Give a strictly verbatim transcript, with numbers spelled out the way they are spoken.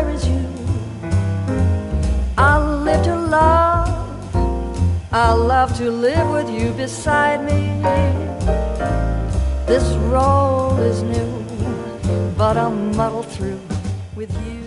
there is you. I'll live to love, I'll love to live with you beside me. This role is new, but I'll muddle through with you.